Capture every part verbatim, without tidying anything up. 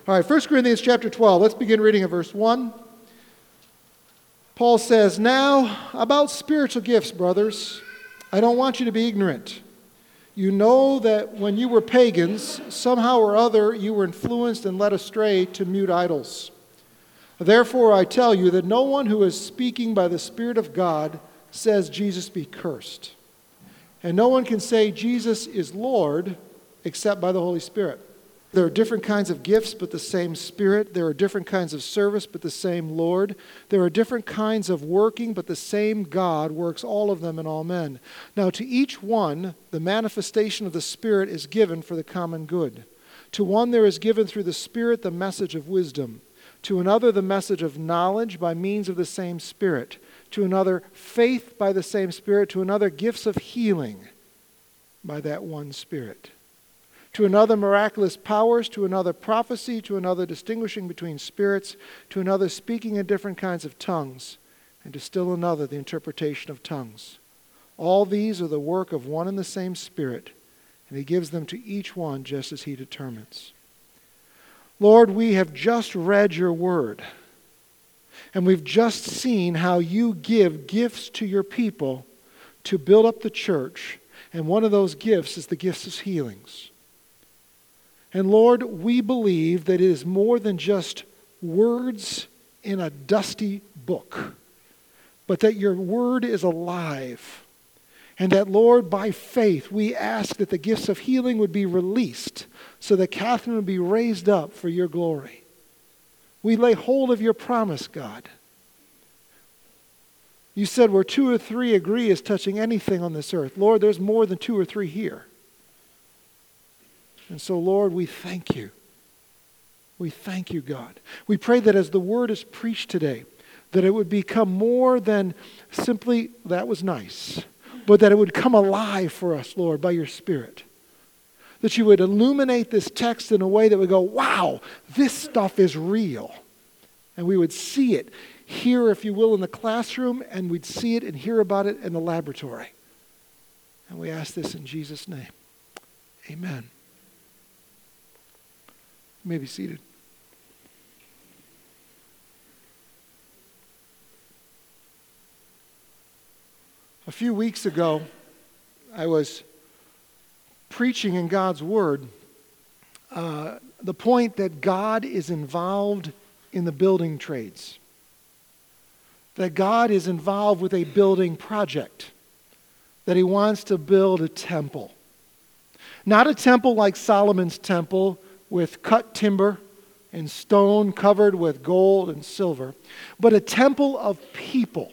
All right, First Corinthians chapter twelve. Let's begin reading at verse one. Paul says, "Now, about spiritual gifts, brothers, I don't want you to be ignorant. You know that when you were pagans, somehow or other you were influenced and led astray to mute idols. Therefore I tell you that no one who is speaking by the Spirit of God says Jesus be cursed. And no one can say Jesus is Lord except by the Holy Spirit. There are different kinds of gifts, but the same Spirit. There are different kinds of service, but the same Lord. There are different kinds of working, but the same God works all of them in all men. Now to each one, the manifestation of the Spirit is given for the common good. To one there is given through the Spirit the message of wisdom. To another the message of knowledge by means of the same Spirit. To another faith by the same Spirit. To another gifts of healing by that one Spirit. To another miraculous powers, to another prophecy, to another distinguishing between spirits, to another speaking in different kinds of tongues, and to still another the interpretation of tongues. All these are the work of one and the same Spirit, and He gives them to each one just as He determines." Lord, we have just read your word, and we've just seen how you give gifts to your people to build up the church, and one of those gifts is the gifts of healings. And Lord, we believe that it is more than just words in a dusty book, but that your word is alive. And that, Lord, by faith, we ask that the gifts of healing would be released so that Catherine would be raised up for your glory. We lay hold of your promise, God. You said where two or three agree as touching anything on this earth. Lord, there's more than two or three here. And so, Lord, we thank you. We thank you, God. We pray that as the word is preached today, that it would become more than simply, that was nice, but that it would come alive for us, Lord, by your Spirit. That you would illuminate this text in a way that would go, wow, this stuff is real. And we would see it here, if you will, in the classroom, and we'd see it and hear about it in the laboratory. And we ask this in Jesus' name. Amen. You may be seated. A few weeks ago, I was preaching in God's Word uh, the point that God is involved in the building trades. That God is involved with a building project. That He wants to build a temple. Not a temple like Solomon's temple, with cut timber and stone covered with gold and silver, but a temple of people.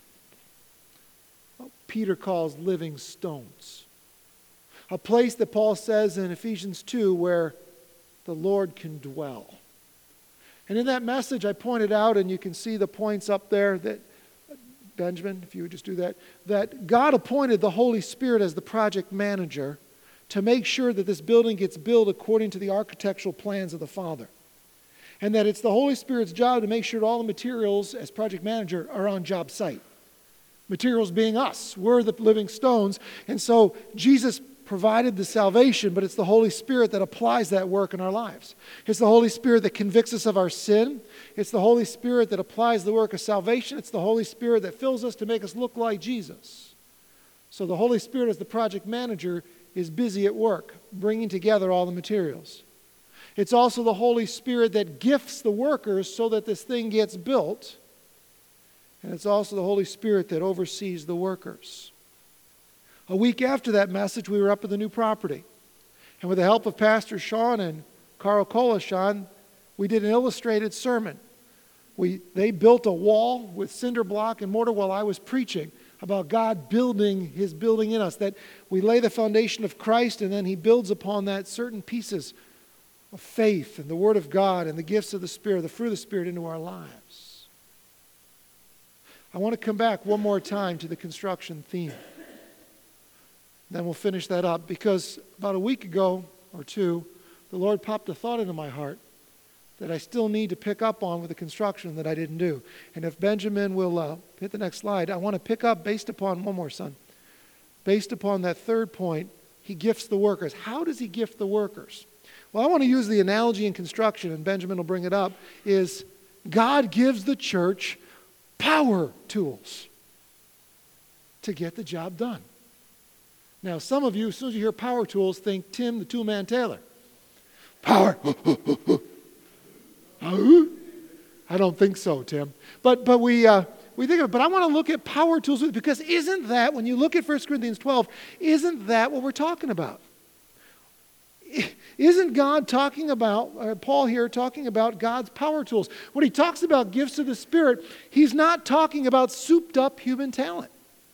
What Peter calls living stones. A place that Paul says in Ephesians two where the Lord can dwell. And in that message I pointed out, and you can see the points up there, that Benjamin, if you would just do that, that God appointed the Holy Spirit as the project manager to make sure that this building gets built according to the architectural plans of the Father. And that it's the Holy Spirit's job to make sure that all the materials, as project manager, are on job site. Materials being us. We're the living stones. And so Jesus provided the salvation, but it's the Holy Spirit that applies that work in our lives. It's the Holy Spirit that convicts us of our sin. It's the Holy Spirit that applies the work of salvation. It's the Holy Spirit that fills us to make us look like Jesus. So the Holy Spirit, as the project manager, is busy at work, bringing together all the materials. It's also the Holy Spirit that gifts the workers so that this thing gets built. And it's also the Holy Spirit that oversees the workers. A week after that message, we were up at the new property. And with the help of Pastor Sean and Carl Kolashon, we did an illustrated sermon. We, they built a wall with cinder block and mortar while I was preaching about God building His building in us, that we lay the foundation of Christ and then He builds upon that certain pieces of faith and the Word of God and the gifts of the Spirit, the fruit of the Spirit into our lives. I want to come back one more time to the construction theme. Then we'll finish that up, because about a week ago or two, the Lord popped a thought into my heart that I still need to pick up on with the construction that I didn't do. And if Benjamin will uh, hit the next slide, I want to pick up based upon, one more son, based upon that third point, He gifts the workers. How does He gift the workers? Well, I want to use the analogy in construction, and Benjamin will bring it up, is God gives the church power tools to get the job done. Now, some of you, as soon as you hear power tools, think Tim the Toolman Taylor. Power. I don't think so, Tim. But but we uh, we think of it. But I want to look at power tools because isn't that, when you look at First Corinthians twelve, isn't that what we're talking about? Isn't God talking about, uh, Paul here talking about God's power tools? When he talks about gifts of the Spirit, he's not talking about souped up human talent.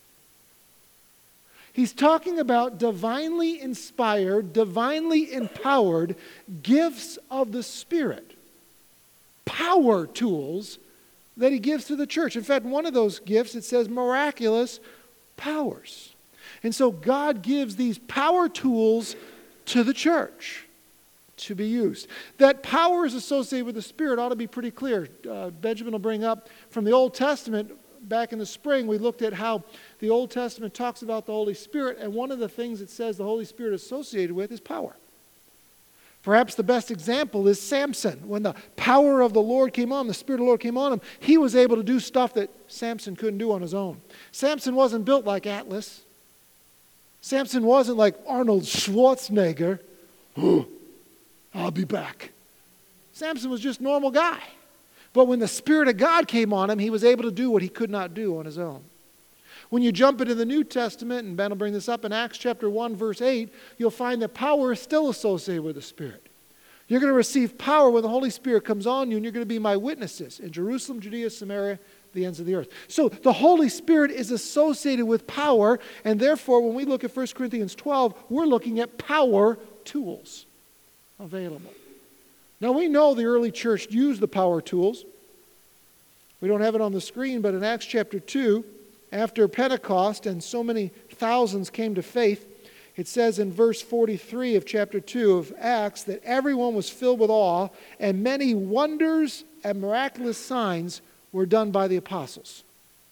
He's talking about divinely inspired, divinely empowered gifts of the Spirit. Power tools that he gives to the church. In fact, one of those gifts, it says miraculous powers. And so God gives these power tools to the church to be used. That power is associated with the Spirit ought to be pretty clear. Uh, Benjamin will bring up from the Old Testament. Back in the spring, we looked at how the Old Testament talks about the Holy Spirit, and one of the things it says the Holy Spirit is associated with is power. Perhaps the best example is Samson. When the power of the Lord came on, the Spirit of the Lord came on him, he was able to do stuff that Samson couldn't do on his own. Samson wasn't built like Atlas. Samson wasn't like Arnold Schwarzenegger. Oh, I'll be back. Samson was just a normal guy. But when the Spirit of God came on him, he was able to do what he could not do on his own. When you jump into the New Testament, and Ben will bring this up in Acts chapter one, verse eight, you'll find that power is still associated with the Spirit. You're going to receive power when the Holy Spirit comes on you, and you're going to be my witnesses in Jerusalem, Judea, Samaria, the ends of the earth. So the Holy Spirit is associated with power, and therefore when we look at First Corinthians twelve, we're looking at power tools available. Now we know the early church used the power tools. We don't have it on the screen, but in Acts chapter two, after Pentecost and so many thousands came to faith, it says in verse forty-three of chapter two of Acts that everyone was filled with awe, and many wonders and miraculous signs were done by the apostles.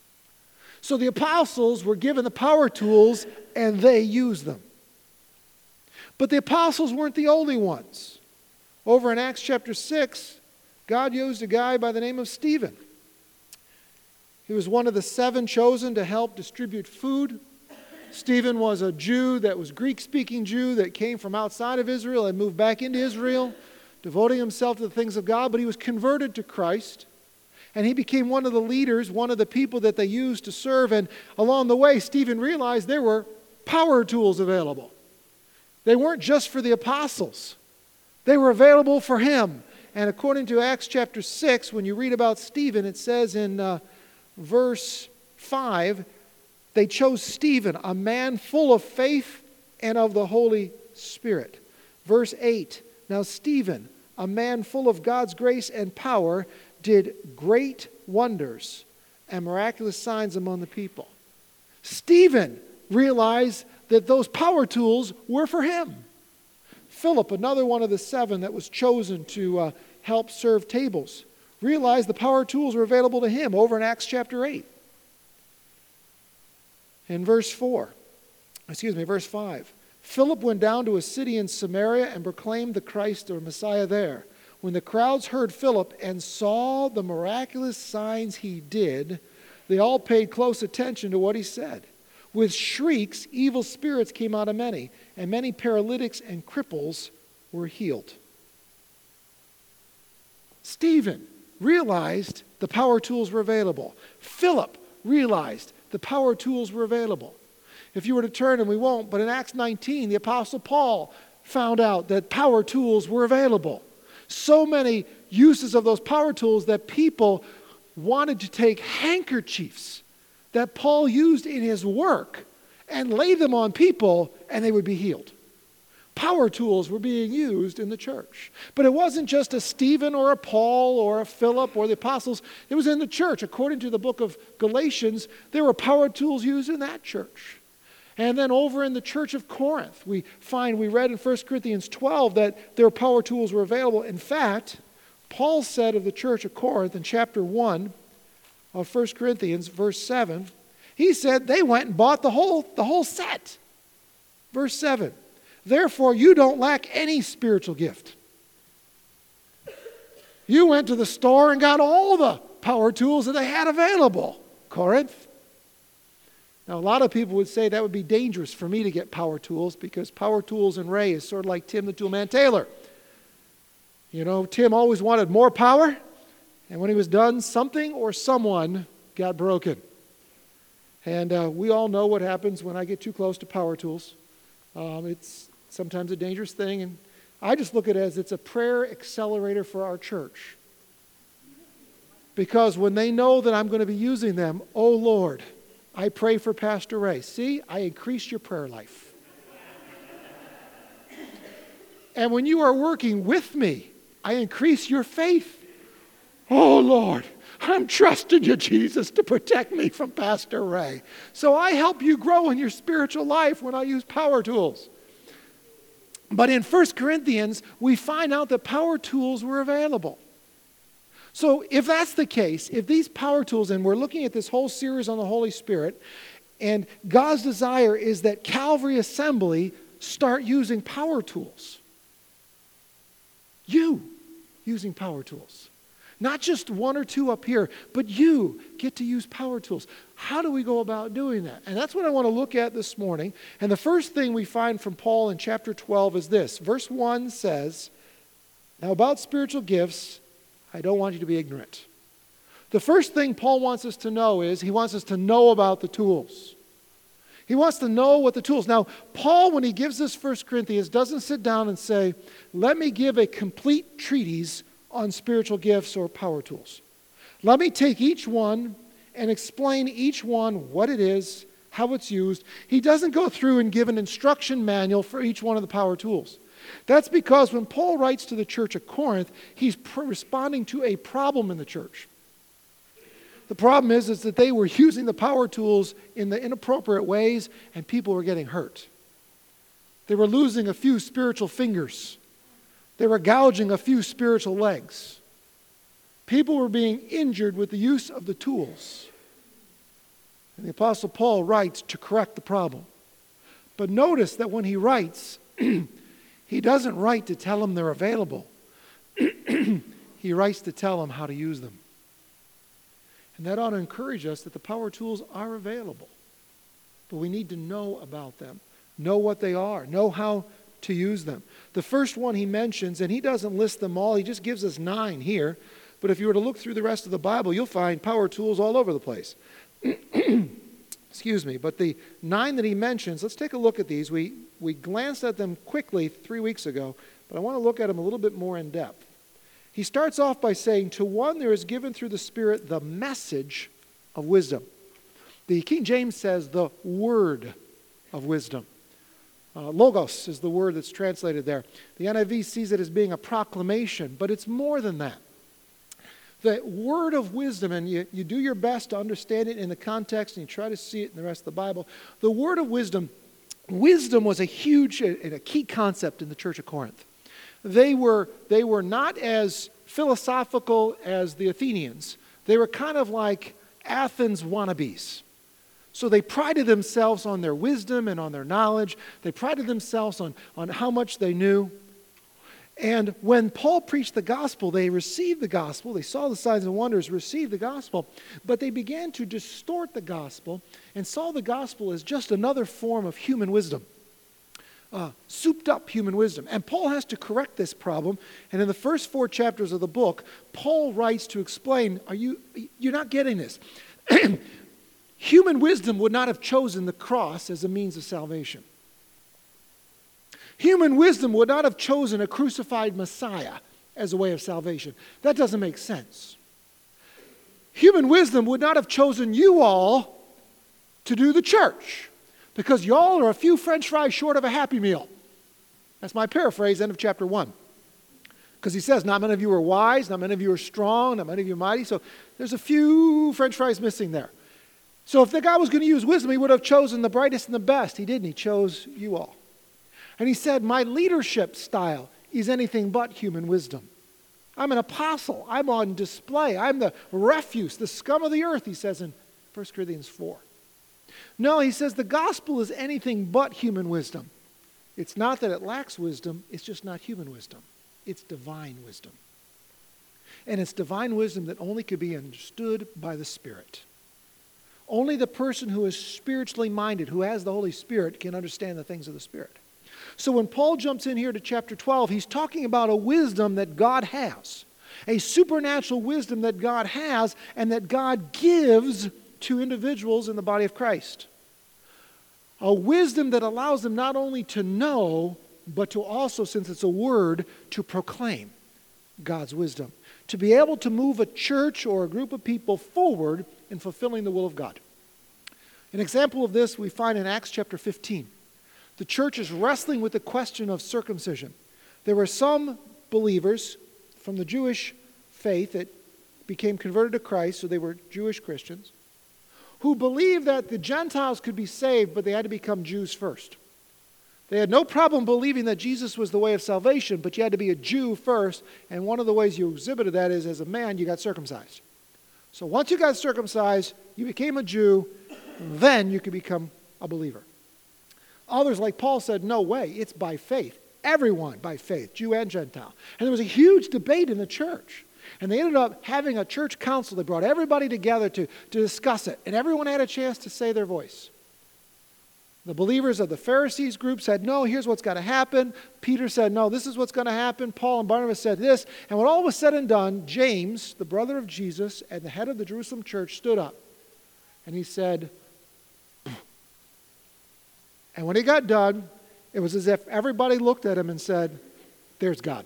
So the apostles were given the power tools and they used them. But the apostles weren't the only ones. Over in Acts chapter six, God used a guy by the name of Stephen. He was one of the seven chosen to help distribute food. Stephen was a Jew that was Greek-speaking Jew that came from outside of Israel and moved back into Israel, devoting himself to the things of God, but he was converted to Christ. And he became one of the leaders, one of the people that they used to serve. And along the way, Stephen realized there were power tools available. They weren't just for the apostles. They were available for him. And according to Acts chapter six, when you read about Stephen, it says in uh, verse five, they chose Stephen, a man full of faith and of the Holy Spirit. Verse eight, now Stephen, a man full of God's grace and power, did great wonders and miraculous signs among the people. Stephen realized that those power tools were for him. Philip, another one of the seven that was chosen to uh, help serve tables, realized the power tools were available to him over in Acts chapter eight. In verse four, excuse me, verse five, Philip went down to a city in Samaria and proclaimed the Christ or Messiah there. When the crowds heard Philip and saw the miraculous signs he did, they all paid close attention to what he said. With shrieks, evil spirits came out of many, and many paralytics and cripples were healed. Stephen realized the power tools were available. Philip realized the power tools were available. If you were to turn, and we won't, but in Acts nineteen, the Apostle Paul found out that power tools were available. So many uses of those power tools that people wanted to take handkerchiefs that Paul used in his work and lay them on people and they would be healed. Power tools were being used in the church. But it wasn't just a Stephen or a Paul or a Philip or the apostles. It was in the church. According to the book of Galatians, there were power tools used in that church. And then over in the church of Corinth, we find, we read in First Corinthians twelve that their power tools were available. In fact, Paul said of the church of Corinth in chapter one of First Corinthians, verse seven, he said they went and bought the whole, the whole set. Verse seven, Therefore, you don't lack any spiritual gift. You went to the store and got all the power tools that they had available, Corinth. Now, a lot of people would say that would be dangerous for me to get power tools because power tools and Ray is sort of like Tim the Toolman Taylor. You know, Tim always wanted more power, and when he was done, something or someone got broken. And uh, we all know what happens when I get too close to power tools. Um, it's sometimes a dangerous thing, and I just look at it as it's a prayer accelerator for our church. Because when they know that I'm going to be using them, oh Lord, I pray for Pastor Ray. See, I increased your prayer life. And when you are working with me, I increase your faith. Oh Lord, I'm trusting you, Jesus, to protect me from Pastor Ray. So I help you grow in your spiritual life when I use power tools. But in First Corinthians, we find out that power tools were available. So if that's the case, if these power tools, and we're looking at this whole series on the Holy Spirit, and God's desire is that Calvary Assembly start using power tools. You using power tools. Not just one or two up here, but you get to use power tools. How do we go about doing that? And that's what I want to look at this morning. And the first thing we find from Paul in chapter twelve is this. Verse one says, now about spiritual gifts, I don't want you to be ignorant. The first thing Paul wants us to know is he wants us to know about the tools. He wants to know what the tools. Now, Paul, when he gives this First Corinthians, doesn't sit down and say, let me give a complete treatise on spiritual gifts or power tools. Let me take each one and explain each one what it is, how it's used. He doesn't go through and give an instruction manual for each one of the power tools. That's because when Paul writes to the church at Corinth, he's pr- responding to a problem in the church. The problem is, is that they were using the power tools in the inappropriate ways and people were getting hurt. They were losing a few spiritual fingers. They were gouging a few spiritual legs. People were being injured with the use of the tools. And the Apostle Paul writes to correct the problem. But notice that when he writes, he doesn't write to tell them they're available. He writes to tell them how to use them. And that ought to encourage us that the power tools are available. But we need to know about them, know what they are, know how to use them. The first one he mentions, and he doesn't list them all, he just gives us nine here. But if you were to look through the rest of the Bible, you'll find power tools all over the place. Excuse me. But the nine that he mentions, let's take a look at these. We, we glanced at them quickly three weeks ago, but I want to look at them a little bit more in depth. He starts off by saying, to one there is given through the Spirit the message of wisdom. The King James says the word of wisdom. Uh, logos is the word that's translated there. The N I V sees it as being a proclamation, but it's more than that. The word of wisdom, and you, you do your best to understand it in the context, and you try to see it in the rest of the Bible. The word of wisdom, wisdom was a huge and a key concept in the church of Corinth. They were, they were not as philosophical as the Athenians. They were kind of like Athens wannabes. So they prided themselves on their wisdom and on their knowledge. They prided themselves on, on how much they knew. And when Paul preached the gospel, they received the gospel. They saw the signs and wonders, received the gospel. But they began to distort the gospel and saw the gospel as just another form of human wisdom. Uh, souped up human wisdom. And Paul has to correct this problem. And in the first four chapters of the book, Paul writes to explain, are you, you're not getting this. Human wisdom would not have chosen the cross as a means of salvation. Human wisdom would not have chosen a crucified Messiah as a way of salvation. That doesn't make sense. Human wisdom would not have chosen you all to do the church because y'all are a few French fries short of a Happy Meal. That's my paraphrase, end of chapter one. Because he says, not many of you are wise, not many of you are strong, not many of you are mighty. So there's a few French fries missing there. So if the guy was going to use wisdom, he would have chosen the brightest and the best. He didn't. He chose you all. And he said, my leadership style is anything but human wisdom. I'm an apostle. I'm on display. I'm the refuse, the scum of the earth, he says in First Corinthians four. No, he says the gospel is anything but human wisdom. It's not that it lacks wisdom, it's just not human wisdom. It's divine wisdom. And it's divine wisdom that only could be understood by the Spirit. Only the person who is spiritually minded, who has the Holy Spirit, can understand the things of the Spirit. So when Paul jumps in here to chapter twelve, he's talking about a wisdom that God has. A supernatural wisdom that God has and that God gives to individuals in the body of Christ. A wisdom that allows them not only to know, but to also, since it's a word, to proclaim God's wisdom. To be able to move a church or a group of people forward in fulfilling the will of God. An example of this we find in Acts chapter fifteen. The church is wrestling with the question of circumcision. There were some believers from the Jewish faith that became converted to Christ, so they were Jewish Christians, who believed that the Gentiles could be saved, but they had to become Jews first. They had no problem believing that Jesus was the way of salvation, but you had to be a Jew first, and one of the ways you exhibited that is as a man, you got circumcised. So once you got circumcised, you became a Jew, then you could become a believer. Others, like Paul, said, no way, it's by faith. Everyone by faith, Jew and Gentile. And there was a huge debate in the church. And they ended up having a church council. They brought everybody together to, to discuss it. And everyone had a chance to say their voice. The believers of the Pharisees group said, no, here's what's got to happen. Peter said, no, this is what's going to happen. Paul and Barnabas said this. And when all was said and done, James, the brother of Jesus and the head of the Jerusalem church, stood up. And he said, and when he got done, it was as if everybody looked at him and said, there's God.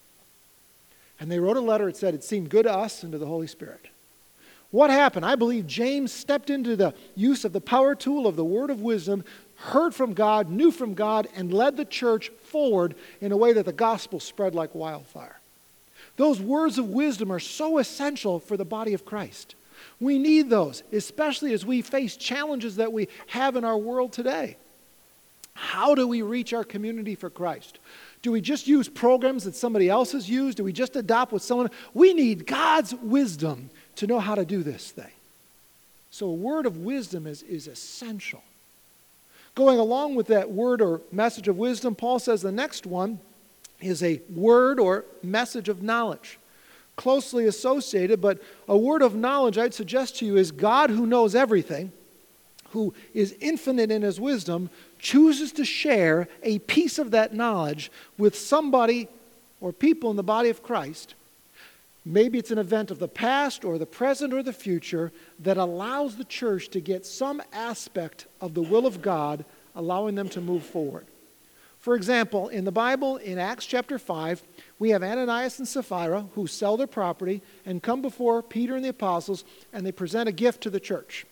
And they wrote a letter. It said, it seemed good to us and to the Holy Spirit. What happened? I believe James stepped into the use of the power tool of the word of wisdom, heard from God, knew from God, and led the church forward in a way that the gospel spread like wildfire. Those words of wisdom are so essential for the body of Christ. We need those, especially as we face challenges that we have in our world today. How do we reach our community for Christ? Do we just use programs that somebody else has used? Do we just adopt what someone... We need God's wisdom to know how to do this thing. So a word of wisdom is, is essential. Going along with that word or message of wisdom, Paul says the next one is a word or message of knowledge. Closely associated, but a word of knowledge I'd suggest to you is God, who knows everything, who is infinite in his wisdom, chooses to share a piece of that knowledge with somebody or people in the body of Christ. Maybe it's an event of the past or the present or the future that allows the church to get some aspect of the will of God, allowing them to move forward. For example, in the Bible, in Acts chapter five, we have Ananias and Sapphira who sell their property and come before Peter and the apostles, and they present a gift to the church.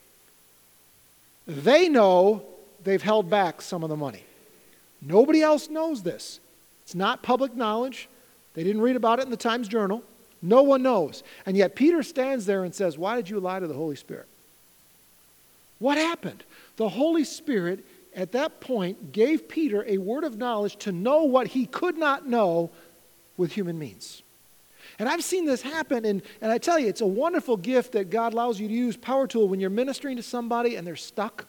They know they've held back some of the money. Nobody else knows this. It's not public knowledge. They didn't read about it in the Times Journal. No one knows. And yet Peter stands there and says, why did you lie to the Holy Spirit? What happened? The Holy Spirit at that point gave Peter a word of knowledge to know what he could not know with human means. And I've seen this happen, and, and I tell you, it's a wonderful gift that God allows you to use power tool when you're ministering to somebody and they're stuck.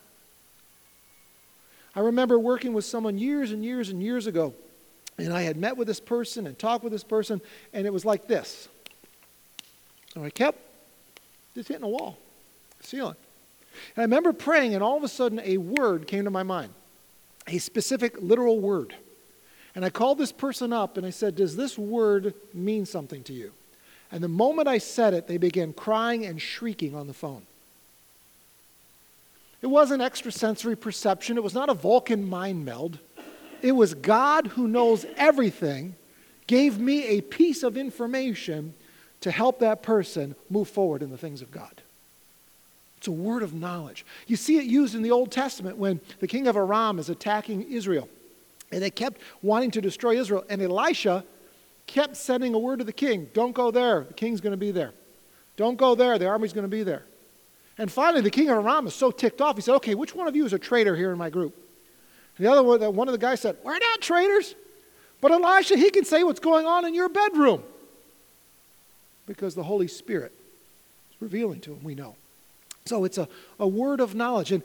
I remember working with someone years and years and years ago, and I had met with this person and talked with this person, and it was like this. And I kept just hitting a wall, ceiling. And I remember praying, and all of a sudden a word came to my mind, a specific literal word. And I called this person up and I said, does this word mean something to you? And the moment I said it, they began crying and shrieking on the phone. It wasn't extrasensory perception. It was not a Vulcan mind meld. It was God, who knows everything, gave me a piece of information to help that person move forward in the things of God. It's a word of knowledge. You see it used in the Old Testament when the king of Aram is attacking Israel. And they kept wanting to destroy Israel. And Elisha kept sending a word to the king. Don't go there. The king's going to be there. Don't go there. The army's going to be there. And finally, the king of Aram is so ticked off. He said, okay, which one of you is a traitor here in my group? And the other one, one of the guys said, we're not traitors. But Elisha, he can say what's going on in your bedroom. Because the Holy Spirit is revealing to him, we know. So it's a, a word of knowledge. And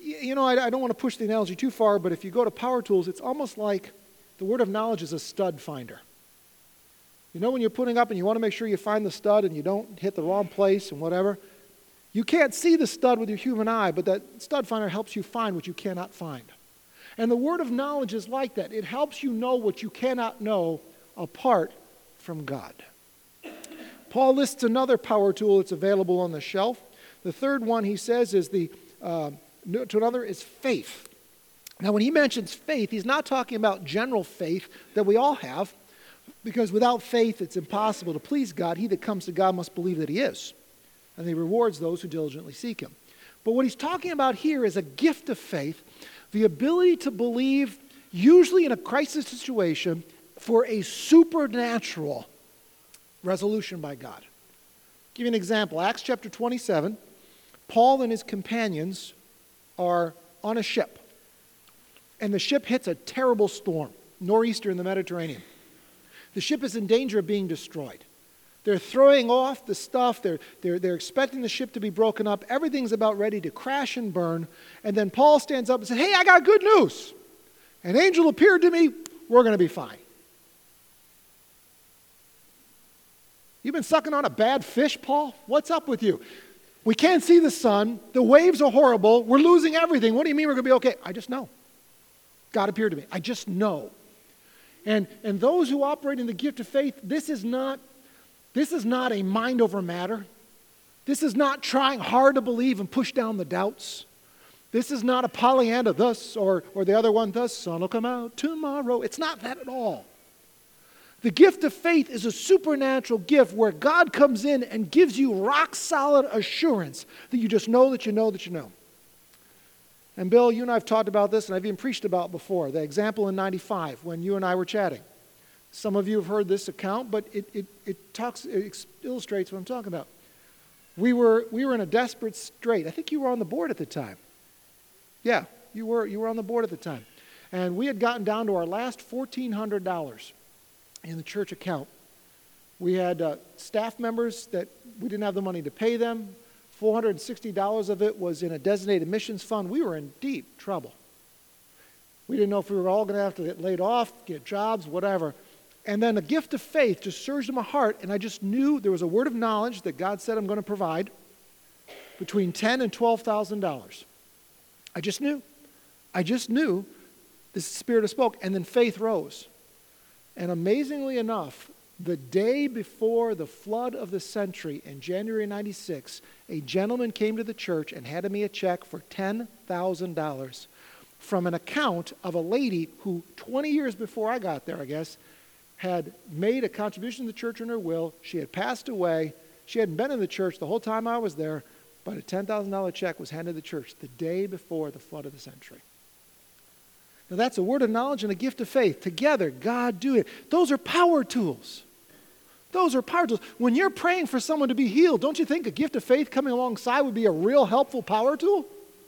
you know, I, I don't want to push the analogy too far, but if you go to power tools, it's almost like the word of knowledge is a stud finder. You know when you're putting up and you want to make sure you find the stud and you don't hit the wrong place and whatever? You can't see the stud with your human eye, but that stud finder helps you find what you cannot find. And the word of knowledge is like that. It helps you know what you cannot know apart from God. Paul lists another power tool that's available on the shelf. The third one, he says, is the uh, to another is faith. Now, when he mentions faith, he's not talking about general faith that we all have, because without faith, it's impossible to please God. He that comes to God must believe that he is, and he rewards those who diligently seek him. But what he's talking about here is a gift of faith, the ability to believe, usually in a crisis situation, for a supernatural resolution by God. I'll give you an example. Acts chapter twenty-seven, Paul and his companions are on a ship, and the ship hits a terrible storm, nor'easter in the Mediterranean. The ship is in danger of being destroyed. They're throwing off the stuff. They're, they're, they're expecting the ship to be broken up. Everything's about ready to crash and burn. And then Paul stands up and says, hey, I got good news. An angel appeared to me. We're going to be fine. You've been sucking on a bad fish, Paul? What's up with you? We can't see the sun. The waves are horrible. We're losing everything. What do you mean we're going to be okay? I just know. God appeared to me. I just know. And, and those who operate in the gift of faith, this is not, this is not a mind over matter. This is not trying hard to believe and push down the doubts. This is not a Pollyanna, thus, or, or the other one, thus, sun will come out tomorrow. It's not that at all. The gift of faith is a supernatural gift where God comes in and gives you rock-solid assurance that you just know that you know that you know. And Bill, you and I have talked about this, and I've even preached about before, the example in ninety-five when you and I were chatting. Some of you have heard this account, but it, it, it, talks, it illustrates what I'm talking about. We were, we were in a desperate strait. I think you were on the board at the time. Yeah, you were, you were on the board at the time. And we had gotten down to our last fourteen hundred dollars in the church account. We had uh, staff members that we didn't have the money to pay them. four hundred sixty dollars of it was in a designated missions fund. We were in deep trouble. We didn't know if we were all going to have to get laid off, get jobs, whatever. And then a gift of faith just surged in my heart, and I just knew there was a word of knowledge that God said I'm going to provide between ten thousand dollars and twelve thousand dollars. I just knew. I just knew the Spirit of spoke, and then faith rose. And amazingly enough, the day before the flood of the century in January ninety-six, a gentleman came to the church and handed me a check for ten thousand dollars from an account of a lady who twenty years before I got there, I guess, had made a contribution to the church in her will. She had passed away. She hadn't been in the church the whole time I was there, but a ten thousand dollars check was handed to the church the day before the flood of the century. Now that's a word of knowledge and a gift of faith. Together, God do it. Those are power tools. Those are power tools. When you're praying for someone to be healed, don't you think a gift of faith coming alongside would be a real helpful power tool?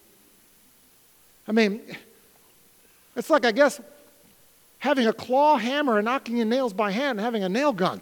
I mean, it's like, I guess, having a claw hammer and knocking in nails by hand and having a nail gun.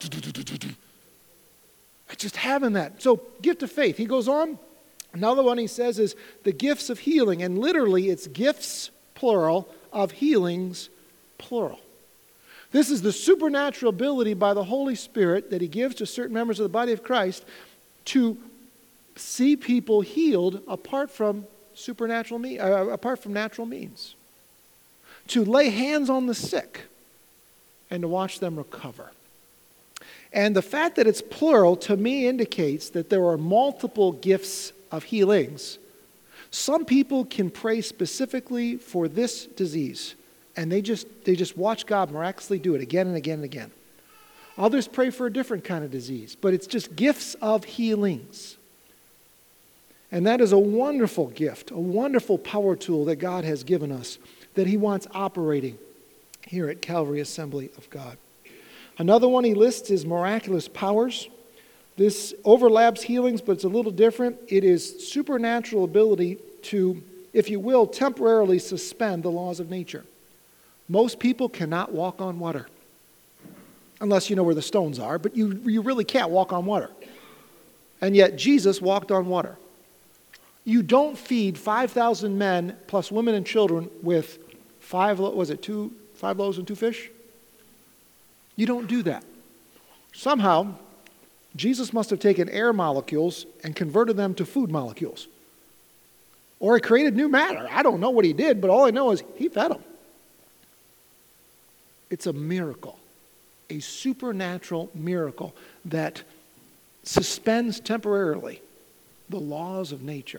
Just having that. So, gift of faith. He goes on. Another one he says is the gifts of healing. And literally, it's gifts, plural, of healings, plural. This is the supernatural ability by the Holy Spirit that he gives to certain members of the body of Christ to see people healed apart from supernatural me- uh, apart from natural means. To lay hands on the sick and to watch them recover. And the fact that it's plural to me indicates that there are multiple gifts of healings. Some people can pray specifically for this disease, and they just they just watch God miraculously do it again and again and again. Others pray for a different kind of disease, but it's just gifts of healings. And that is a wonderful gift, a wonderful power tool that God has given us, that he wants operating here at Calvary Assembly of God. Another one he lists is miraculous powers. This overlaps healings, but it's a little different. It is supernatural ability to, if you will, temporarily suspend the laws of nature. Most people cannot walk on water, unless you know where the stones are, but you, you really can't walk on water. And yet Jesus walked on water. You don't feed five thousand men plus women and children with five, was it two, five loaves and two fish? You don't do that. Somehow, Jesus must have taken air molecules and converted them to food molecules. Or he created new matter. I don't know what he did, but all I know is he fed them. It's a miracle, a supernatural miracle that suspends temporarily the laws of nature.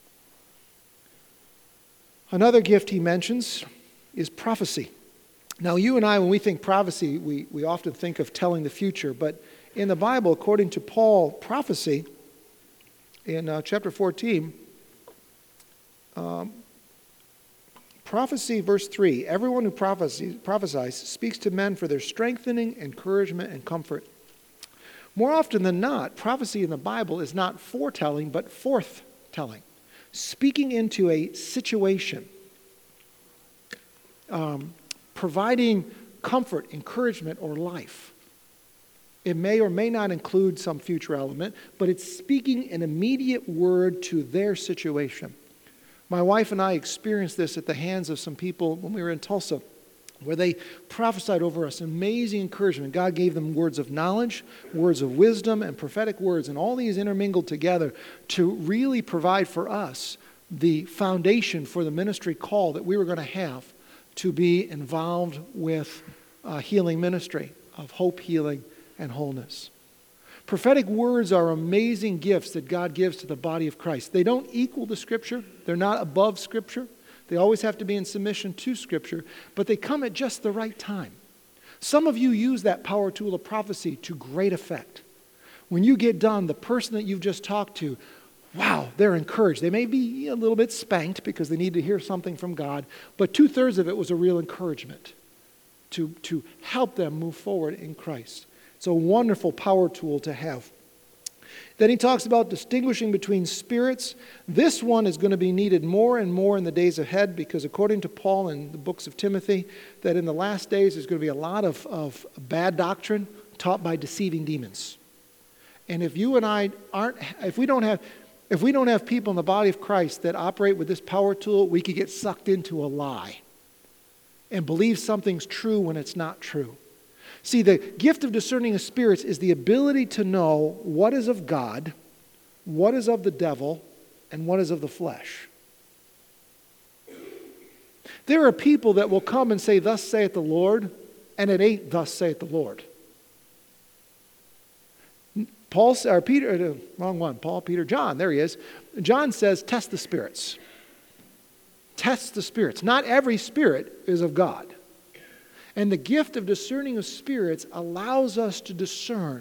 Another gift he mentions is prophecy. Now, you and I, when we think prophecy, we, we often think of telling the future, but in the Bible, according to Paul, prophecy, in uh, chapter fourteen, um, prophecy, verse three, everyone who prophesies, prophesies speaks to men for their strengthening, encouragement, and comfort. More often than not, prophecy in the Bible is not foretelling, but forthtelling, speaking into a situation, um, providing comfort, encouragement, or life. It may or may not include some future element, but it's speaking an immediate word to their situation. My wife and I experienced this at the hands of some people when we were in Tulsa, where they prophesied over us amazing encouragement. God gave them words of knowledge, words of wisdom, and prophetic words, and all these intermingled together to really provide for us the foundation for the ministry call that we were going to have to be involved with uh, healing ministry of hope, healing, and wholeness. Prophetic words are amazing gifts that God gives to the body of Christ. They don't equal the Scripture. They're not above Scripture. They always have to be in submission to Scripture, but they come at just the right time. Some of you use that power tool of prophecy to great effect. When you get done, the person that you've just talked to, wow, they're encouraged. They may be a little bit spanked because they need to hear something from God, but two-thirds of it was a real encouragement to, to help them move forward in Christ. It's a wonderful power tool to have. Then he talks about distinguishing between spirits. This one is going to be needed more and more in the days ahead because according to Paul in the books of Timothy, that in the last days there's going to be a lot of, of bad doctrine taught by deceiving demons. And if you and I aren't, if we don't have, if we don't have people in the body of Christ that operate with this power tool, we could get sucked into a lie and believe something's true when it's not true. See, the gift of discerning of spirits is the ability to know what is of God, what is of the devil, and what is of the flesh. There are people that will come and say, "Thus saith the Lord," and it ain't "Thus saith the Lord." Paul, or Peter, wrong one, Paul, Peter, John, there he is. John says, test the spirits. Test the spirits. Not every spirit is of God. And the gift of discerning of spirits allows us to discern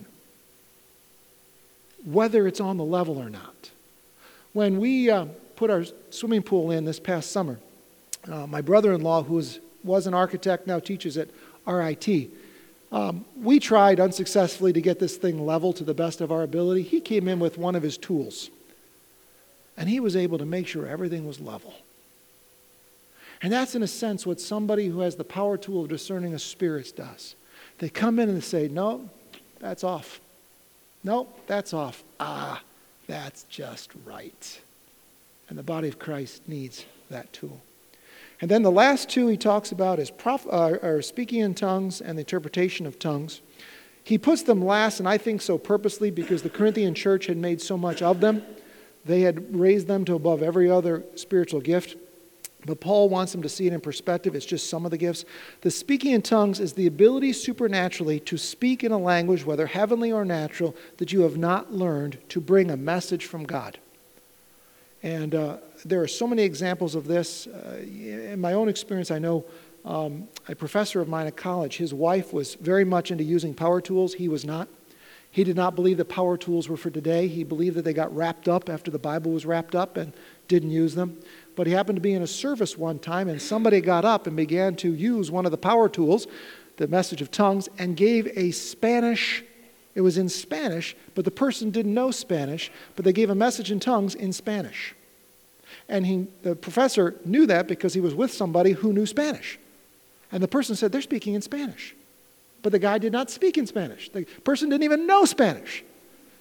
whether it's on the level or not. When we uh, put our swimming pool in this past summer, uh, my brother-in-law, who was, was an architect, now teaches at R I T, um, we tried unsuccessfully to get this thing level to the best of our ability. He came in with one of his tools, and he was able to make sure everything was level. And that's, in a sense, what somebody who has the power tool of discerning of spirits does. They come in and they say, "No, that's off. No, that's off. Ah, that's just right." And the body of Christ needs that tool. And then the last two he talks about is prof- uh, or speaking in tongues and the interpretation of tongues. He puts them last, and I think so purposely, because the Corinthian church had made so much of them. They had raised them to above every other spiritual gift. But Paul wants them to see it in perspective. It's just some of the gifts. The speaking in tongues is the ability supernaturally to speak in a language, whether heavenly or natural, that you have not learned, to bring a message from God. And uh, there are so many examples of this. Uh, in my own experience, I know um, a professor of mine at college, his wife was very much into using power tools. He was not. He did not believe that power tools were for today. He believed that they got wrapped up after the Bible was wrapped up and didn't use them. But he happened to be in a service one time, and somebody got up and began to use one of the power tools, the message of tongues, and gave a Spanish, it was in Spanish, but the person didn't know Spanish, but they gave a message in tongues in Spanish. And he, the professor knew that because he was with somebody who knew Spanish. And the person said, "They're speaking in Spanish." But the guy did not speak in Spanish. The person didn't even know Spanish.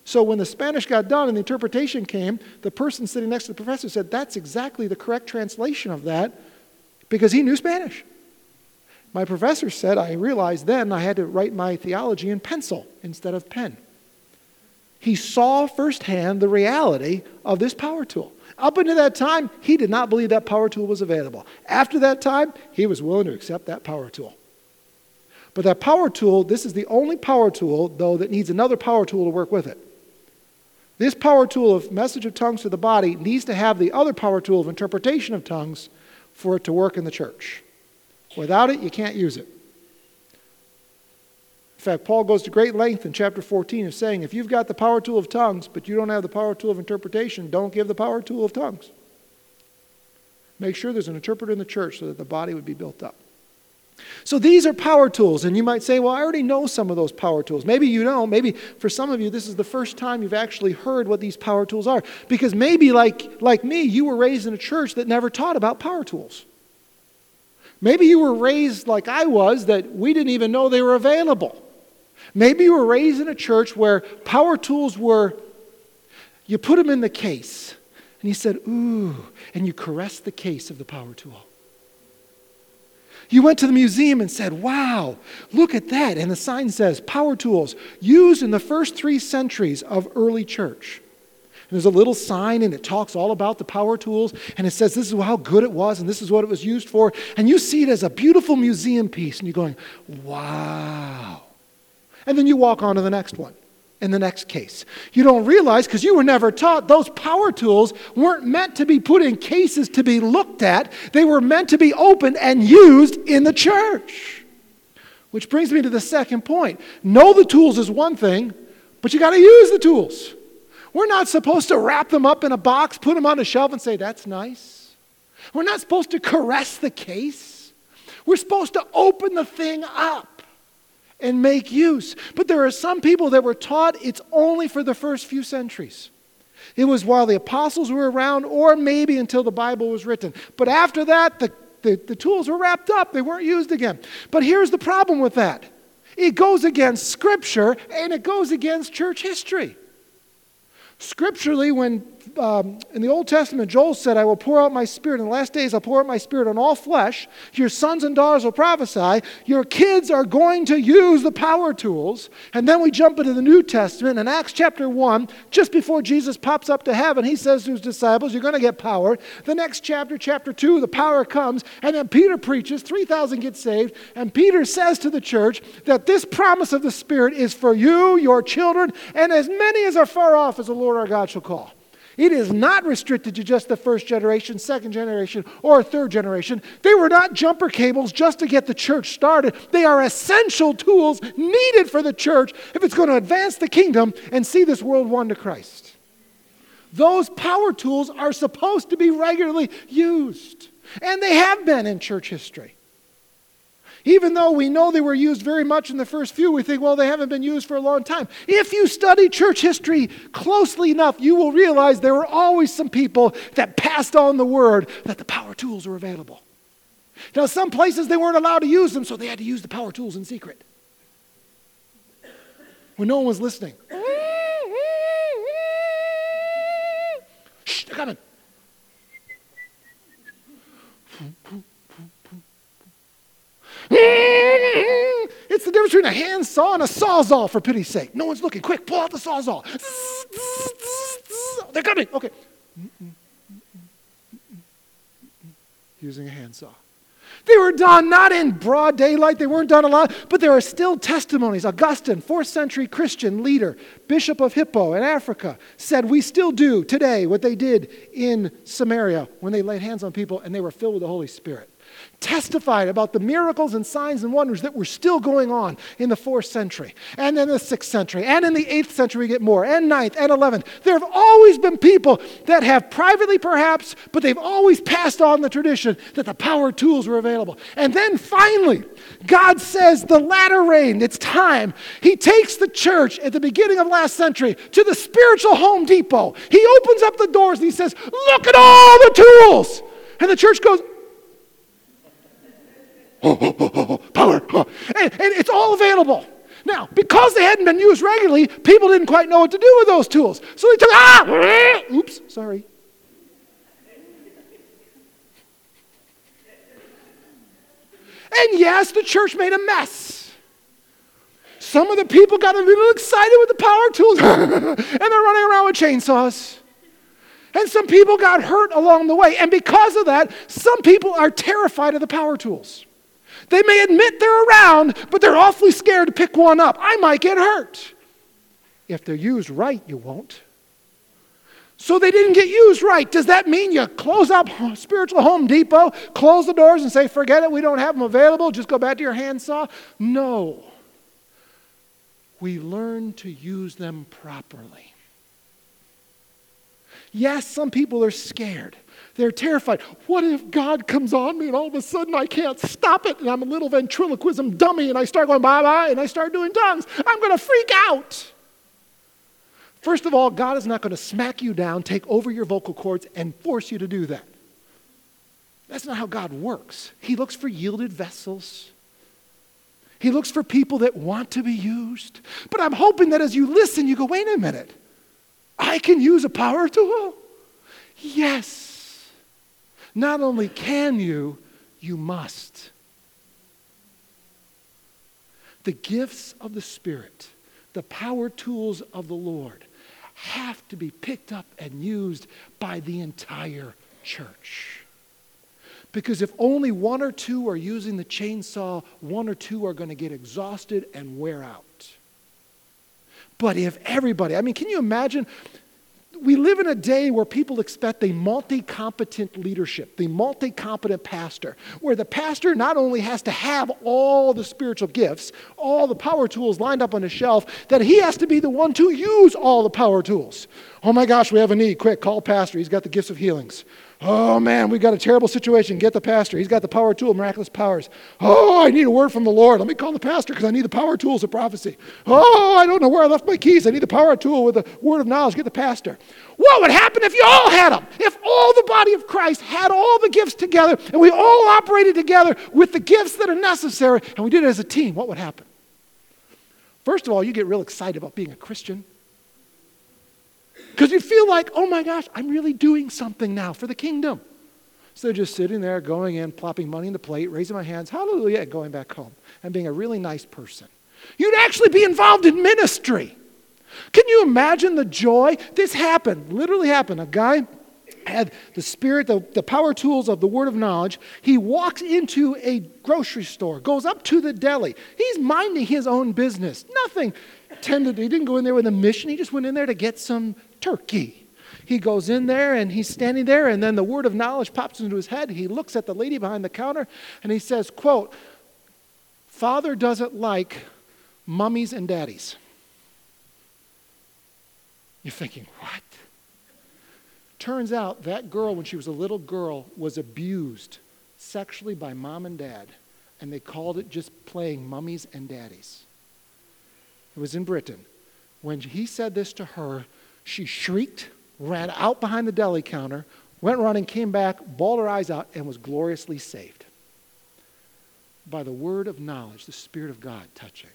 So when the Spanish got done and the interpretation came, the person sitting next to the professor said, that's exactly the correct translation of that, because he knew Spanish. My professor said, I realized then I had to write my theology in pencil instead of pen. He saw firsthand the reality of this power tool. Up until that time, he did not believe that power tool was available. After that time, he was willing to accept that power tool. But that power tool, this is the only power tool, though, that needs another power tool to work with it. This power tool of message of tongues to the body needs to have the other power tool of interpretation of tongues for it to work in the church. Without it, you can't use it. In fact, Paul goes to great length in chapter fourteen of saying, if you've got the power tool of tongues, but you don't have the power tool of interpretation, don't give the power tool of tongues. Make sure there's an interpreter in the church so that the body would be built up. So these are power tools, and you might say, well, I already know some of those power tools. Maybe you don't. Maybe for some of you, this is the first time you've actually heard what these power tools are. Because maybe like, like me, you were raised in a church that never taught about power tools. Maybe you were raised like I was, that we didn't even know they were available. Maybe you were raised in a church where power tools were, you put them in the case, and you said, ooh, and you caressed the case of the power tool. You went to the museum and said, wow, look at that. And the sign says, power tools used in the first three centuries of early church. And there's a little sign and it talks all about the power tools. And it says this is how good it was and this is what it was used for. And you see it as a beautiful museum piece. And you're going, wow. And then you walk on to the next one. In the next case. You don't realize, because you were never taught, those power tools weren't meant to be put in cases to be looked at. They were meant to be opened and used in the church. Which brings me to the second point. Know the tools is one thing, but you got to use the tools. We're not supposed to wrap them up in a box, put them on a shelf and say, that's nice. We're not supposed to caress the case. We're supposed to open the thing up and make use. But there are some people that were taught it's only for the first few centuries. It was while the apostles were around, or maybe until the Bible was written. But after that, the, the, the tools were wrapped up. They weren't used again. But here's the problem with that. It goes against Scripture, and it goes against church history. Scripturally, when um, in the Old Testament, Joel said, I will pour out my spirit. In the last days, I'll pour out my spirit on all flesh. Your sons and daughters will prophesy. Your kids are going to use the power tools. And then we jump into the New Testament. In Acts chapter one, just before Jesus pops up to heaven, he says to his disciples, you're going to get power. The next chapter, chapter two, the power comes. And then Peter preaches, three thousand get saved. And Peter says to the church that this promise of the Spirit is for you, your children, and as many as are far off as the Lord our God shall call. It is not restricted to just the first generation, second generation, or third generation. They were not jumper cables just to get the church started. They are essential tools needed for the church if it's going to advance the kingdom and see this world won to Christ. Those power tools are supposed to be regularly used. And they have been in church history. Even though we know they were used very much in the first few, we think, well, they haven't been used for a long time. If you study church history closely enough, you will realize there were always some people that passed on the word that the power tools were available. Now, some places they weren't allowed to use them, so they had to use the power tools in secret. When no one was listening. Shh, they're coming. It's the difference between a handsaw and a sawzall, for pity's sake. No one's looking. Quick, pull out the sawzall. They're coming. Okay. Using a handsaw. They were done not in broad daylight. They weren't done a lot, but there are still testimonies. Augustine, fourth century Christian leader, Bishop of Hippo in Africa, said we still do today what they did in Samaria when they laid hands on people and they were filled with the Holy Spirit. Testified about the miracles and signs and wonders that were still going on in the fourth century, and in the sixth century, and in the eighth century we get more, and ninth, and eleventh. There have always been people that have privately perhaps, but they've always passed on the tradition that the power tools were available. And then finally, God says the latter rain, it's time. He takes the church at the beginning of last century to the spiritual Home Depot. He opens up the doors and he says, look at all the tools. And the church goes, Oh, oh, oh, oh, power. Oh. And, and it's all available. Now, because they hadn't been used regularly, people didn't quite know what to do with those tools. So they took, ah, oops, sorry. And yes, the church made a mess. Some of the people got a little excited with the power tools, and they're running around with chainsaws. And some people got hurt along the way. And because of that, some people are terrified of the power tools. They may admit they're around, but they're awfully scared to pick one up. I might get hurt. If they're used right, you won't. So they didn't get used right. Does that mean you close up Spiritual Home Depot, close the doors and say, forget it, we don't have them available, just go back to your handsaw? No. We learn to use them properly. Yes, some people are scared. They're terrified. What if God comes on me and all of a sudden I can't stop it and I'm a little ventriloquism dummy and I start going bye-bye and I start doing tongues? I'm going to freak out. First of all, God is not going to smack you down, take over your vocal cords, and force you to do that. That's not how God works. He looks for yielded vessels. He looks for people that want to be used. But I'm hoping that as you listen, you go, wait a minute. I can use a power tool? Yes. Not only can you, you must. The gifts of the Spirit, the power tools of the Lord, have to be picked up and used by the entire church. Because if only one or two are using the chainsaw, one or two are going to get exhausted and wear out. But if everybody, I mean, can you imagine? We live in a day where people expect a multi-competent leadership, the multi-competent pastor, where the pastor not only has to have all the spiritual gifts, all the power tools lined up on a shelf, that he has to be the one to use all the power tools. Oh my gosh, we have a need. Quick, call pastor. He's got the gifts of healings. Oh man, we've got a terrible situation. Get the pastor. He's got the power tool, miraculous powers. Oh, I need a word from the Lord. Let me call the pastor because I need the power tools of prophecy. Oh, I don't know where I left my keys. I need the power tool with the word of knowledge. Get the pastor. What would happen if you all had them? If all the body of Christ had all the gifts together and we all operated together with the gifts that are necessary and we did it as a team, what would happen? First of all, you get real excited about being a Christian. Because you feel like, oh my gosh, I'm really doing something now for the kingdom. So just sitting there, going in, plopping money in the plate, raising my hands, hallelujah, and going back home and being a really nice person. You'd actually be involved in ministry. Can you imagine the joy? This happened, literally happened. A guy had the spirit, the, the power tools of the word of knowledge. He walks into a grocery store, goes up to the deli. He's minding his own business. Nothing tended, he didn't go in there with a mission. He just went in there to get some turkey. He goes in there and he's standing there and then the word of knowledge pops into his head. He looks at the lady behind the counter and he says, quote, Father doesn't like mummies and daddies. You're thinking, what? Turns out that girl, when she was a little girl, was abused sexually by mom and dad. And they called it just playing mummies and daddies. It was in Britain. When he said this to her, she shrieked, ran out behind the deli counter, went running, came back, bawled her eyes out, and was gloriously saved. By the word of knowledge, the Spirit of God touching.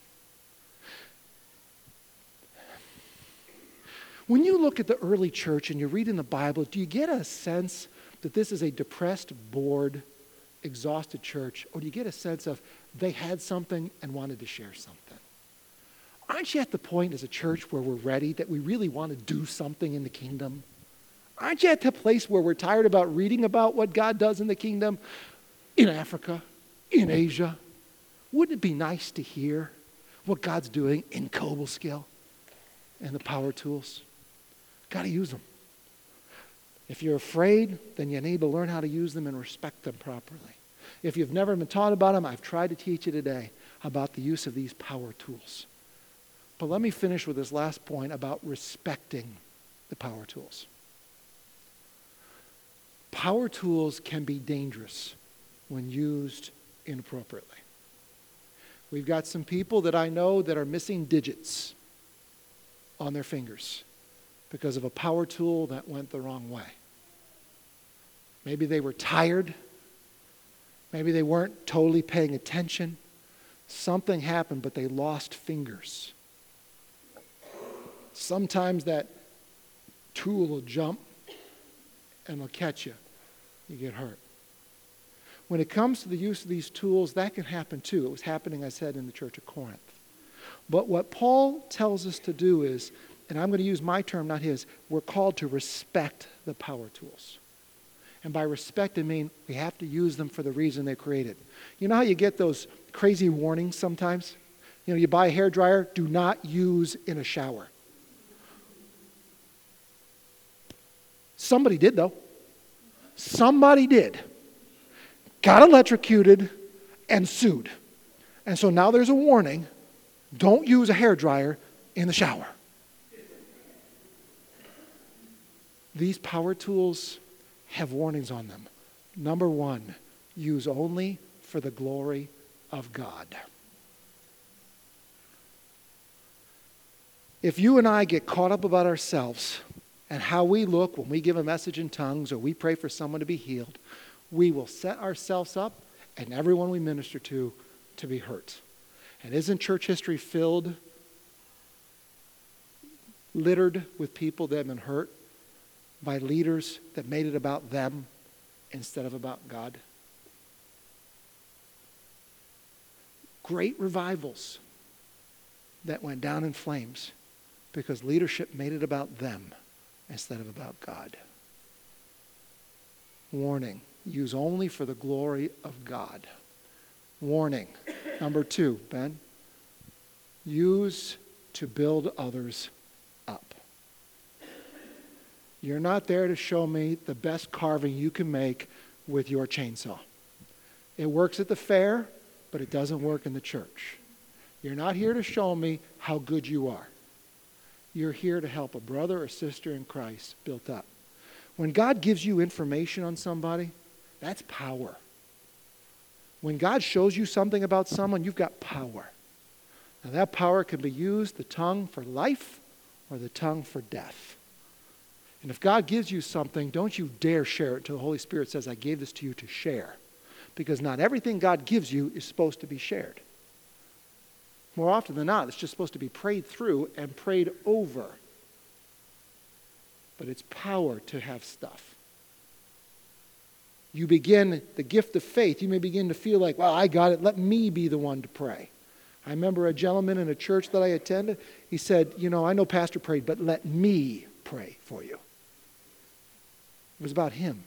When you look at the early church and you read in the Bible, do you get a sense that this is a depressed, bored, exhausted church? Or do you get a sense of they had something and wanted to share something? Aren't you at the point as a church where we're ready, that we really want to do something in the kingdom? Aren't you at the place where we're tired about reading about what God does in the kingdom? In Africa, in Asia. Wouldn't it be nice to hear what God's doing in Cobleskill and the power tools? Got to use them. If you're afraid, then you need to learn how to use them and respect them properly. If you've never been taught about them, I've tried to teach you today about the use of these power tools. But let me finish with this last point about respecting the power tools. Power tools can be dangerous when used inappropriately. We've got some people that I know that are missing digits on their fingers because of a power tool that went the wrong way. Maybe they were tired. Maybe they weren't totally paying attention. Something happened, but they lost fingers. Sometimes that tool will jump and will catch you. You get hurt. When it comes to the use of these tools, that can happen too. It was happening, I said, in the church of Corinth. But what Paul tells us to do is, and I'm going to use my term, not his, we're called to respect the power tools. And by respect, I mean we have to use them for the reason they're created. You know how you get those crazy warnings sometimes? You know, you buy a hairdryer, do not use in a shower. Somebody did, though. Somebody did. Got electrocuted and sued. And so now there's a warning, don't use a hairdryer in the shower. These power tools have warnings on them. Number one, use only for the glory of God. If you and I get caught up about ourselves and how we look when we give a message in tongues or we pray for someone to be healed, we will set ourselves up and everyone we minister to to be hurt. And isn't church history filled, littered with people that have been hurt by leaders that made it about them instead of about God? Great revivals that went down in flames because leadership made it about them instead of about God. Warning, use only for the glory of God. Warning, number two, Ben, use to build others up. You're not there to show me the best carving you can make with your chainsaw. It works at the fair, but it doesn't work in the church. You're not here to show me how good you are. You're here to help a brother or sister in Christ built up. When God gives you information on somebody, that's power. When God shows you something about someone, you've got power. Now that power can be used, the tongue for life or the tongue for death. And if God gives you something, don't you dare share it until the Holy Spirit says, I gave this to you to share. Because not everything God gives you is supposed to be shared. More often than not, it's just supposed to be prayed through and prayed over. But it's power to have stuff. You begin the gift of faith. You may begin to feel like, well, I got it. Let me be the one to pray. I remember a gentleman in a church that I attended. He said, you know, I know Pastor prayed, but let me pray for you. It was about him.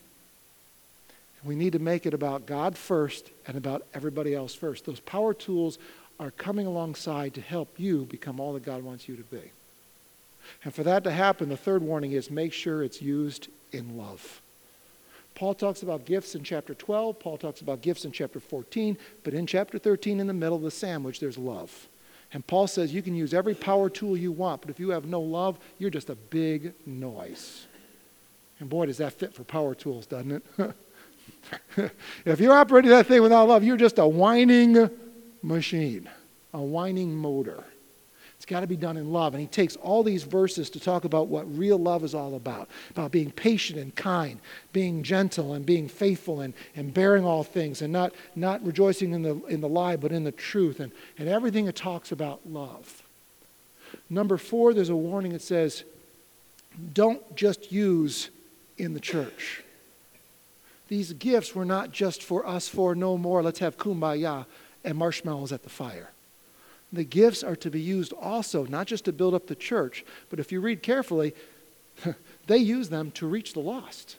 We need to make it about God first and about everybody else first. Those power tools are coming alongside to help you become all that God wants you to be. And for that to happen, the third warning is make sure it's used in love. Paul talks about gifts in chapter twelve. Paul talks about gifts in chapter fourteen. But in chapter thirteen, in the middle of the sandwich, there's love. And Paul says you can use every power tool you want, but if you have no love, you're just a big noise. And boy, does that fit for power tools, doesn't it? If you're operating that thing without love, you're just a whining machine, a whining motor. It's got to be done in love. And he takes all these verses to talk about what real love is all about, about being patient and kind, being gentle and being faithful and, and bearing all things and not, not rejoicing in the, in the lie but in the truth and, and everything that talks about love. Number four, there's a warning that says, don't just use in the church. These gifts were not just for us for no more, let's have kumbaya and marshmallows at the fire. The gifts are to be used also, not just to build up the church, but if you read carefully, they use them to reach the lost.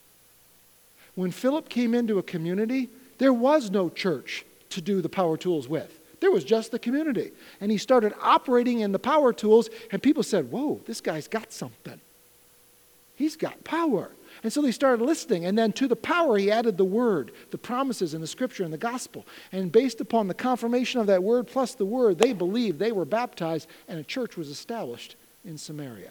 When Philip came into a community, there was no church to do the power tools with. There was just the community. And he started operating in the power tools, and people said, whoa, this guy's got something. He's got power. And so they started listening. And then to the power, he added the word, the promises and the scripture and the gospel. And based upon the confirmation of that word plus the word, they believed, they were baptized, and a church was established in Samaria.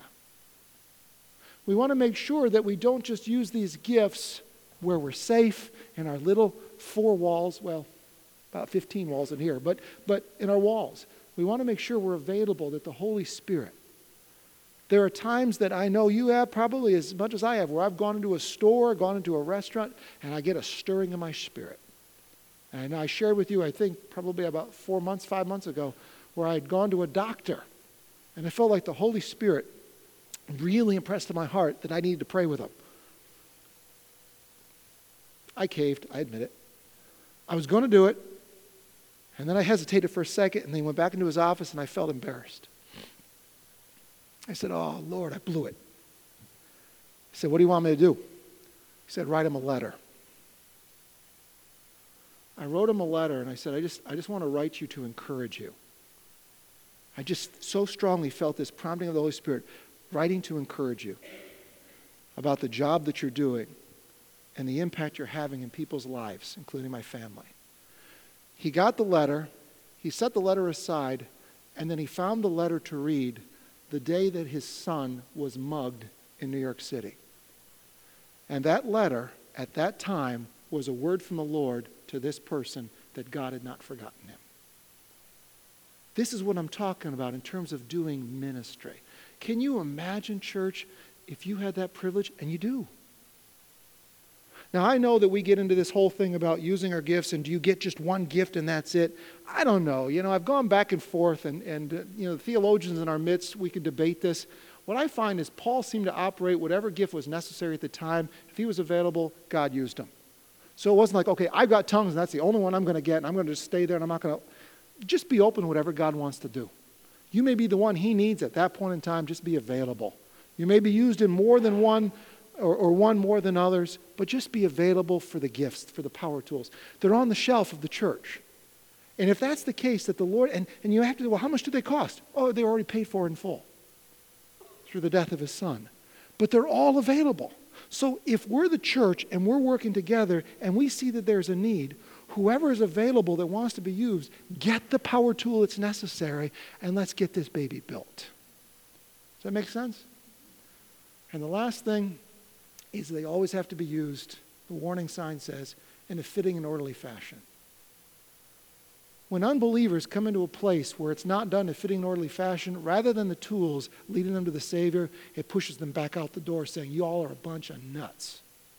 We want to make sure that we don't just use these gifts where we're safe in our little four walls, well, about fifteen walls in here, but, but in our walls. We want to make sure we're available, that the Holy Spirit. There are times that I know you have probably as much as I have where I've gone into a store, gone into a restaurant, and I get a stirring in my spirit. And I know I shared with you, I think probably about four months, five months ago, where I had gone to a doctor, and I felt like the Holy Spirit really impressed in my heart that I needed to pray with him. I caved, I admit it. I was going to do it, and then I hesitated for a second, and then he went back into his office, and I felt embarrassed. I said, oh, Lord, I blew it. He said, what do you want me to do? He said, write him a letter. I wrote him a letter, and I said, I just, I just want to write you to encourage you. I just so strongly felt this prompting of the Holy Spirit, writing to encourage you about the job that you're doing and the impact you're having in people's lives, including my family. He got the letter, he set the letter aside, and then he found the letter to read the day that his son was mugged in New York City. And that letter, at that time, was a word from the Lord to this person that God had not forgotten him. This is what I'm talking about in terms of doing ministry. Can you imagine, church, if you had that privilege? And you do. Now, I know that we get into this whole thing about using our gifts, and do you get just one gift and that's it? I don't know. You know, I've gone back and forth, and, and uh, you know, theologians in our midst, we could debate this. What I find is Paul seemed to operate whatever gift was necessary at the time. If he was available, God used him. So it wasn't like, okay, I've got tongues, and that's the only one I'm going to get, and I'm going to just stay there, and I'm not going to... Just be open to whatever God wants to do. You may be the one he needs at that point in time. Just be available. You may be used in more than one or, or one more than others, but just be available for the gifts, for the power tools. They're on the shelf of the church. And if that's the case, that the Lord, and, and you have to, well, how much do they cost? Oh, they're already paid for in full through the death of his son. But they're all available. So if we're the church and we're working together and we see that there's a need, whoever is available that wants to be used, get the power tool that's necessary, and let's get this baby built. Does that make sense? And the last thing is they always have to be used, the warning sign says, in a fitting and orderly fashion. When unbelievers come into a place where it's not done in a fitting and orderly fashion, rather than the tools leading them to the Savior, it pushes them back out the door saying, you all are a bunch of nuts.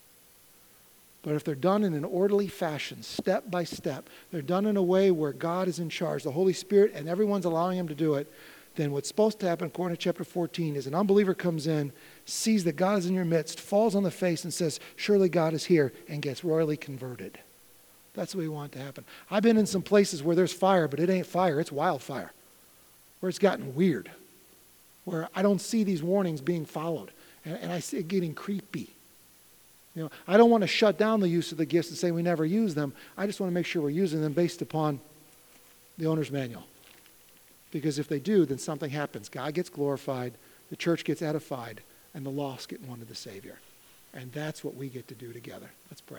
But if they're done in an orderly fashion, step by step, they're done in a way where God is in charge, the Holy Spirit, and everyone's allowing him to do it, then what's supposed to happen, according to chapter fourteen, is an unbeliever comes in, sees that God is in your midst, falls on the face and says, surely God is here, and gets royally converted. That's what we want to happen. I've been in some places where there's fire, but it ain't fire, it's wildfire. Where it's gotten weird. Where I don't see these warnings being followed. And, and I see it getting creepy. You know, I don't want to shut down the use of the gifts and say we never use them. I just want to make sure we're using them based upon the owner's manual. Because if they do, then something happens. God gets glorified, the church gets edified, and the lost get one to the Savior. And that's what we get to do together. Let's pray.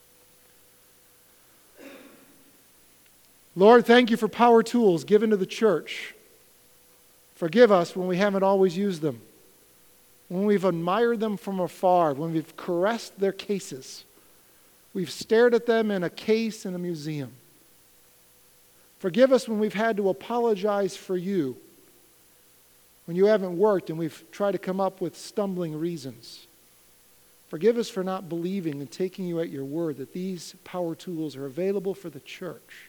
Lord, thank you for power tools given to the church. Forgive us when we haven't always used them. When we've admired them from afar, when we've caressed their cases, we've stared at them in a case in a museum. Forgive us when we've had to apologize for you, when you haven't worked and we've tried to come up with stumbling reasons. Forgive us for not believing and taking you at your word that these power tools are available for the church.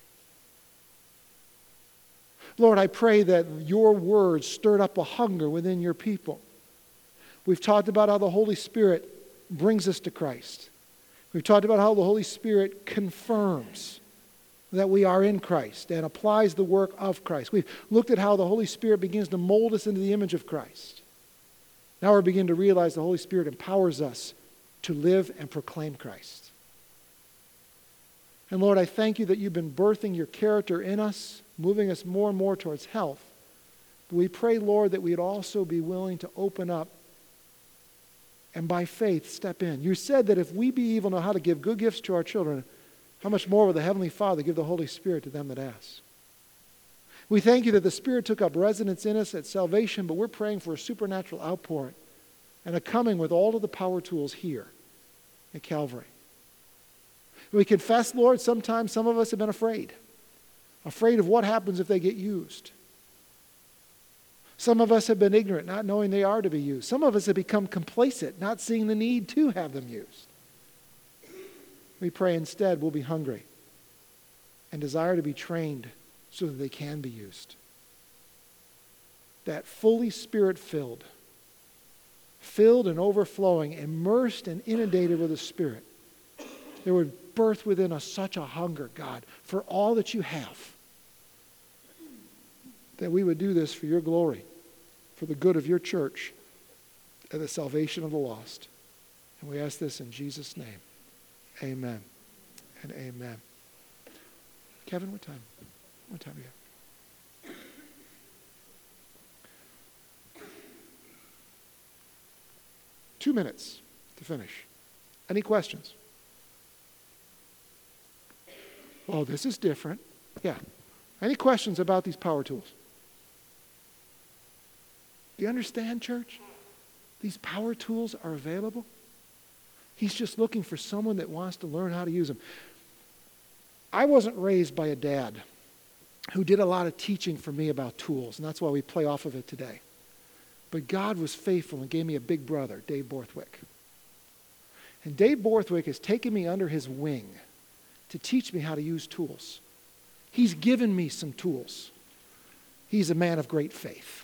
Lord, I pray that your word stirred up a hunger within your people. We've talked about how the Holy Spirit brings us to Christ. We've talked about how the Holy Spirit confirms that we are in Christ and applies the work of Christ. We've looked at how the Holy Spirit begins to mold us into the image of Christ. Now we're beginning to realize the Holy Spirit empowers us to live and proclaim Christ. And Lord, I thank you that you've been birthing your character in us, moving us more and more towards health. But we pray, Lord, that we'd also be willing to open up and by faith step in. You said that if we be evil, know how to give good gifts to our children, how much more will the Heavenly Father give the Holy Spirit to them that ask? We thank you that the Spirit took up residence in us at salvation, but we're praying for a supernatural outpouring and a coming with all of the power tools here at Calvary. We confess, Lord, sometimes some of us have been afraid. Afraid of what happens if they get used. Some of us have been ignorant, not knowing they are to be used. Some of us have become complacent, not seeing the need to have them used. We pray instead we'll be hungry. and desire to be trained so that they can be used. That fully Spirit-filled, filled and overflowing, immersed and inundated with the Spirit, there would birth within us such a hunger, God, for all that you have, that we would do this for your glory, for the good of your church, and the salvation of the lost. And we ask this in Jesus' name. Amen and amen. Kevin, what time? What time do you have? Two minutes to finish. Any questions? Oh, this is different. Yeah. Any questions about these power tools? Do you understand, church? These power tools are available. He's just looking for someone that wants to learn how to use them. I wasn't raised by a dad who did a lot of teaching for me about tools, and that's why we play off of it today. But God was faithful and gave me a big brother, Dave Borthwick. And Dave Borthwick has taken me under his wing to teach me how to use tools. He's given me some tools. He's a man of great faith.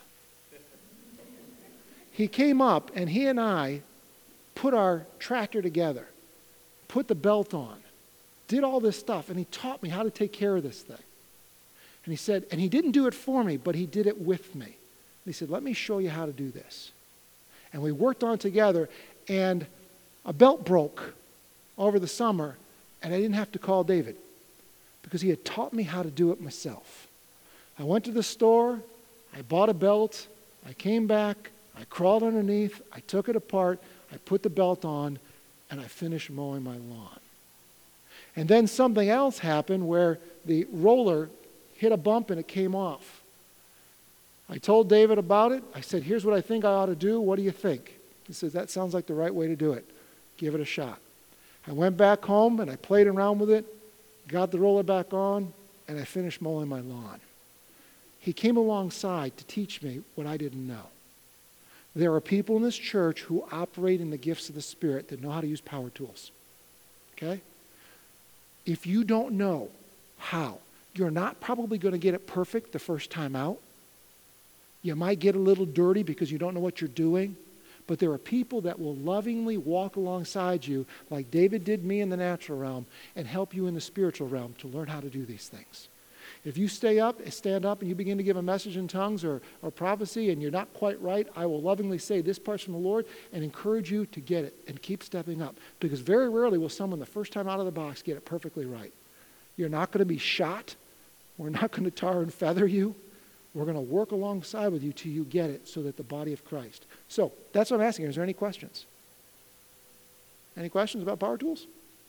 He came up and he and I put our tractor together, put the belt on, did all this stuff, and he taught me how to take care of this thing. And he said, and he didn't do it for me, but he did it with me. And he said, let me show you how to do this. And we worked on it together, and a belt broke over the summer, and I didn't have to call David because he had taught me how to do it myself. I went to the store, I bought a belt, I came back, I crawled underneath, I took it apart, I put the belt on, and I finished mowing my lawn. And then something else happened where the roller hit a bump and it came off. I told David about it. I said, here's what I think I ought to do. What do you think? He says, that sounds like the right way to do it. Give it a shot. I went back home and I played around with it, got the roller back on, and I finished mowing my lawn. He came alongside to teach me what I didn't know. There are people in this church who operate in the gifts of the Spirit that know how to use power tools. Okay? If you don't know how, you're not probably going to get it perfect the first time out. You might get a little dirty because you don't know what you're doing. But there are people that will lovingly walk alongside you like David did me in the natural realm and help you in the spiritual realm to learn how to do these things. If you stay up, stand up and you begin to give a message in tongues or, or prophecy and you're not quite right, I will lovingly say this part's from the Lord and encourage you to get it and keep stepping up. Because very rarely will someone the first time out of the box get it perfectly right. You're not going to be shot. We're not going to tar and feather you. We're going to work alongside with you till you get it so that the body of Christ. So that's what I'm asking. Is there any questions? Any questions about power tools?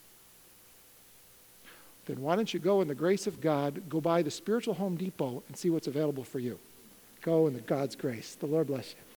Then why don't you go in the grace of God, go by the spiritual Home Depot and see what's available for you. Go in the God's grace. The Lord bless you.